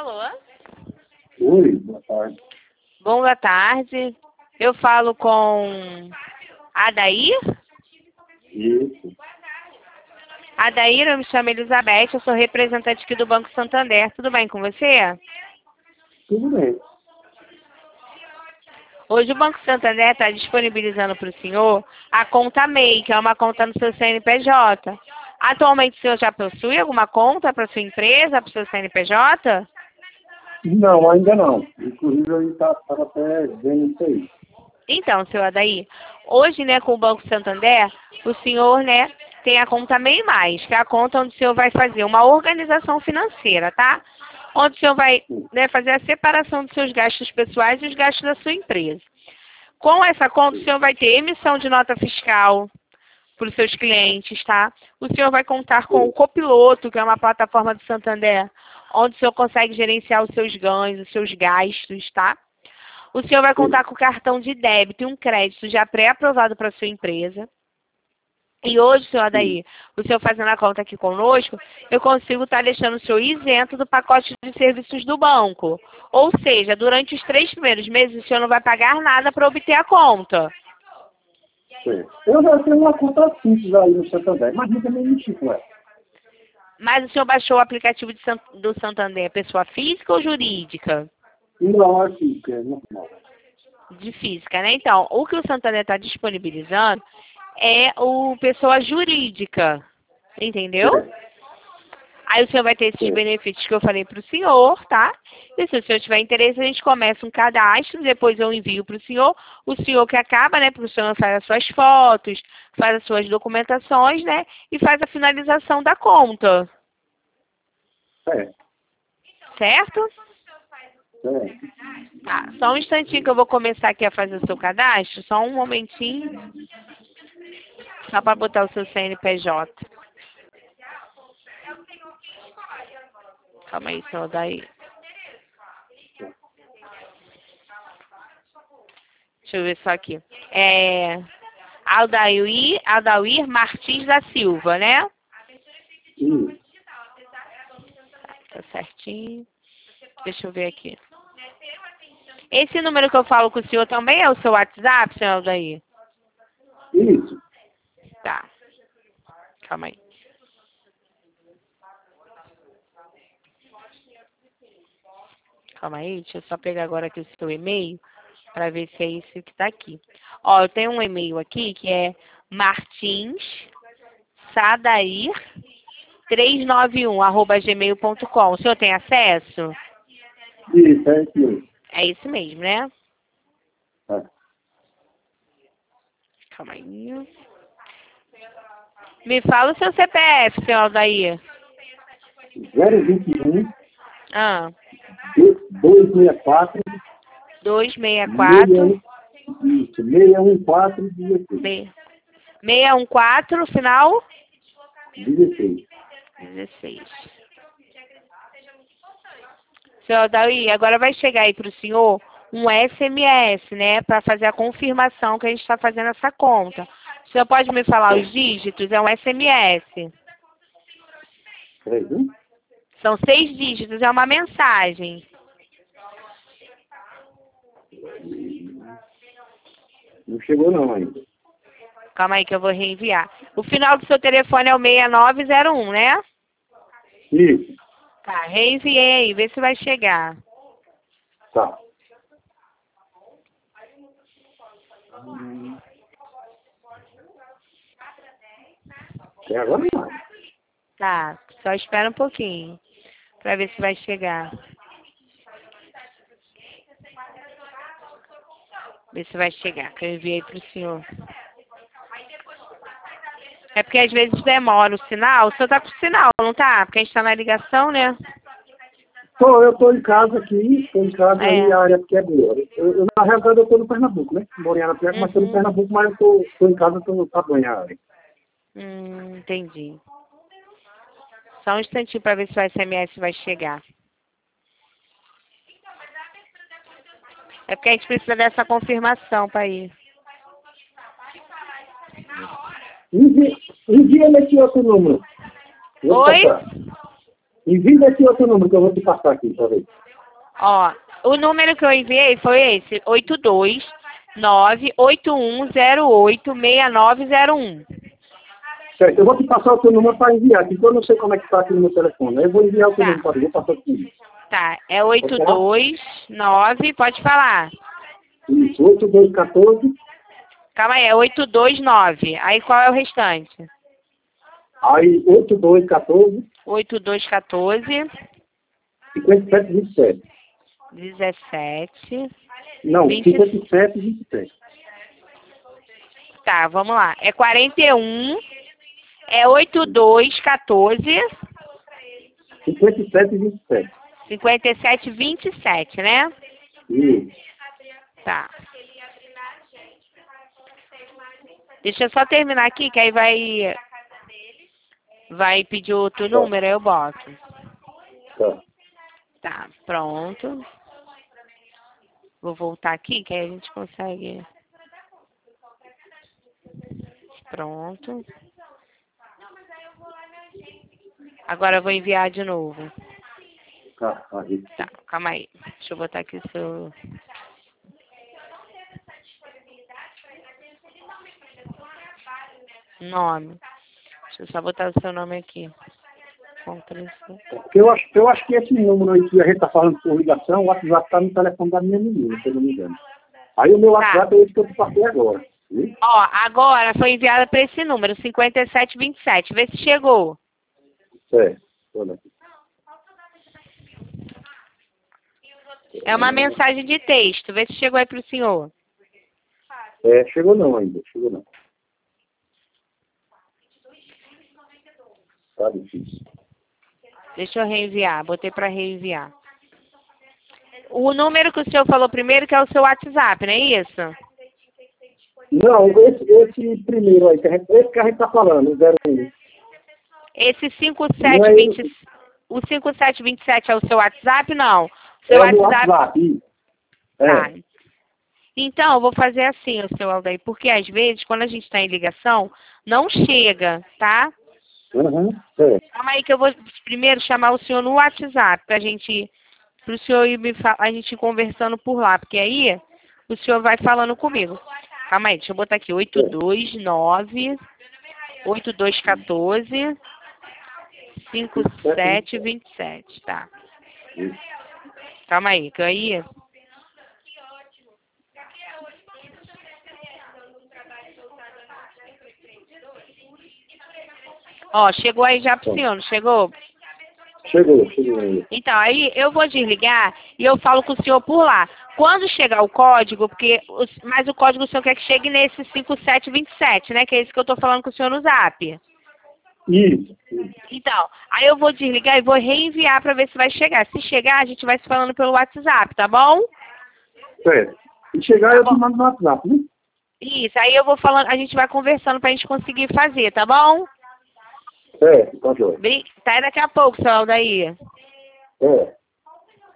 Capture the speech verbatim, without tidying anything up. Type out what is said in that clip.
Alô? Oi, boa tarde. Boa tarde. Eu falo com Adair? Isso. Adair, eu me chamo Elizabeth, eu sou representante aqui do Banco Santander. Tudo bem com você? Tudo bem. Hoje o Banco Santander está disponibilizando para o senhor a conta M E I, que é uma conta no seu C N P J. Atualmente o senhor já possui alguma conta para sua empresa, para o seu C N P J? Não, ainda não. Inclusive, eu estava até vendo isso aí. Então, senhor Adair, hoje, né, com o Banco Santander, o senhor, né, tem a conta M E I mais, que é a conta onde o senhor vai fazer uma organização financeira, tá? Onde o senhor vai, né, fazer a separação dos seus gastos pessoais e os gastos da sua empresa. Com essa conta, o senhor vai ter emissão de nota fiscal para os seus clientes, tá? O senhor vai contar com o Copiloto, que é uma plataforma do Santander, onde o senhor consegue gerenciar os seus ganhos, os seus gastos, tá? O senhor vai contar com cartão de débito e um crédito já pré-aprovado para a sua empresa. E hoje, senhor Adair, o senhor fazendo a conta aqui conosco, eu consigo estar deixando o senhor isento do pacote de serviços do banco. Ou seja, durante os três primeiros meses, o senhor não vai pagar nada para obter a conta. Sim. Eu já tenho uma conta simples aí no Santander, mas nunca me mexi com ela. Mas o senhor baixou o aplicativo de San- do Santander, pessoa física ou jurídica? Não, assim, que é normal. De física, né? Então, o que o Santander está disponibilizando é o pessoa jurídica, entendeu? Sim. Aí o senhor vai ter esses Sim. benefícios que eu falei para o senhor, tá? E se o senhor tiver interesse, a gente começa um cadastro, depois eu envio para o senhor. O senhor que acaba, né? Porque o senhor faz as suas fotos, faz as suas documentações, né? E faz a finalização da conta, É. certo? É. Tá, só um instantinho que eu vou começar aqui a fazer o seu cadastro, só um momentinho, só para botar o seu C N P J. Calma aí, senhor Daí. Deixa eu ver só aqui. É Aldair, Aldair Martins da Silva, né? Isso. Tá certinho. Deixa eu ver aqui. Esse número que eu falo com o senhor também é o seu WhatsApp, senhor Aldair? Isso. Tá. Calma aí. Calma aí, deixa eu só pegar agora aqui o seu e-mail para ver se é esse que tá aqui. Ó, eu tenho um e-mail aqui que é martins sadair trezentos e noventa e um arroba gmail ponto com. O senhor tem acesso? Isso, é isso mesmo. É isso mesmo, né? É. Calma aí. Me fala o seu C P F, senhor Aldair. zero vinte e um, Ah, duzentos e sessenta e quatro, duzentos e sessenta e quatro, isso, seiscentos e quatorze, dezesseis. seiscentos e quatorze, final dezesseis. dezesseis. Senhor Aldair, agora vai chegar aí para o senhor um S M S, né? Para fazer a confirmação que a gente está fazendo essa conta. O senhor pode me falar os dígitos? É um S M S. Peraí, viu? São seis dígitos, é uma mensagem. Não chegou não ainda. Calma aí que eu vou reenviar. O final do seu telefone é o seis nove zero um, né? Isso. Tá, reenviei aí, vê se vai chegar. Tá. Até agora não. Tá, só espera um pouquinho pra ver se vai chegar. Ver se vai chegar, que eu enviei pro senhor. É porque às vezes demora o sinal. O senhor tá com sinal, não tá? Porque a gente tá na ligação, né? Tô, eu tô em casa aqui, tô em casa É. aí a área aqui é boa. Eu, eu, na realidade, eu tô no Pernambuco, né? Moro em Arapiraca, mas tô no Uhum. Pernambuco, mas eu tô, tô em casa, tô no tamanho a área. Hum, entendi. Só um instantinho pra ver se o S M S vai chegar. É porque a gente precisa dessa confirmação pra ir. Envia, envia nesse outro número. Eu vou Oi? passar. Envia esse outro número que eu vou te passar aqui, pra ver. Ó, o número que eu enviei foi esse, oito dois nove oito um zero oito seis nove zero um. Certo, eu vou te passar o teu número para enviar, porque eu não sei como é que está aqui no meu telefone. Aí eu vou enviar o teu Tá. número para você, vou passar aqui. Tá, é oito dois nove, pode falar. Isso, oito dois um quatro. Calma aí, é oito dois nove. Aí qual é o restante? Aí, oito dois um quatro. oito dois um quatro. cinquenta e sete, vinte e sete. dezessete. Não, vinte... cinquenta e sete, vinte e sete. Tá, vamos lá. É quarenta e um. É oito dois um quatro. cinquenta e sete, vinte e sete. cinquenta e sete, vinte e sete, né? Isso. Tá. Deixa eu só terminar aqui, que aí vai... Vai pedir outro Tá. número, aí eu boto. Tá. Tá, pronto. Vou voltar aqui, que aí a gente consegue... Pronto. Agora eu vou enviar de novo. Tá, aí. Tá, calma aí. Deixa eu botar aqui o seu... Nome. Deixa eu só botar o seu nome aqui. Porque eu acho, eu acho que esse número aí que a gente está falando por ligação, o WhatsApp está no telefone da minha menina, se eu não me engano. Aí o meu WhatsApp Tá. é esse que eu te passei agora. Viu? Ó, agora foi enviada para esse número, cinquenta e sete vinte e sete. Vê se chegou. Certo. Olha aqui. É uma mensagem de texto. Vê se chegou aí pro senhor. É, chegou não ainda, chegou não. Tá difícil. Deixa eu reenviar. Botei para reenviar. O número que o senhor falou primeiro, que é o seu WhatsApp, não é isso? Não, esse, esse primeiro aí, que a gente, esse que a gente está falando, o zero um. Esse cinco sete vinte, o cinco sete vinte e sete é o seu WhatsApp? Não. O seu é WhatsApp. WhatsApp. É. Tá. Então, eu vou fazer assim, o seu Aldair, porque às vezes, quando a gente está em ligação, não chega, tá? Uhum. É. Calma aí que eu vou primeiro chamar o senhor no WhatsApp, pra gente, pro senhor ir me fa- a gente ir conversando por lá, porque aí o senhor vai falando comigo. Calma aí, deixa eu botar aqui, oito dois nove, oito dois um quatro, cinco sete vinte e sete, tá? Calma aí, que aí... Ó, chegou aí já pro senhor, não chegou? Chegou, chegou aí. Então, aí eu vou desligar e eu falo com o senhor por lá. Quando chegar o código, porque os- mas o código o senhor quer que chegue nesse cinco sete vinte e sete, né? Que é esse que eu tô falando com o senhor no zap. Isso. Então, aí eu vou desligar e vou reenviar pra ver se vai chegar. Se chegar, a gente vai se falando pelo WhatsApp, tá bom? Certo. E chegar Tá eu te bom. mando no WhatsApp, né? Isso, aí eu vou falando, a gente vai conversando pra gente conseguir fazer, tá bom? Certo, tá joia. Bri- Tá aí daqui a pouco, seu Aldair. É.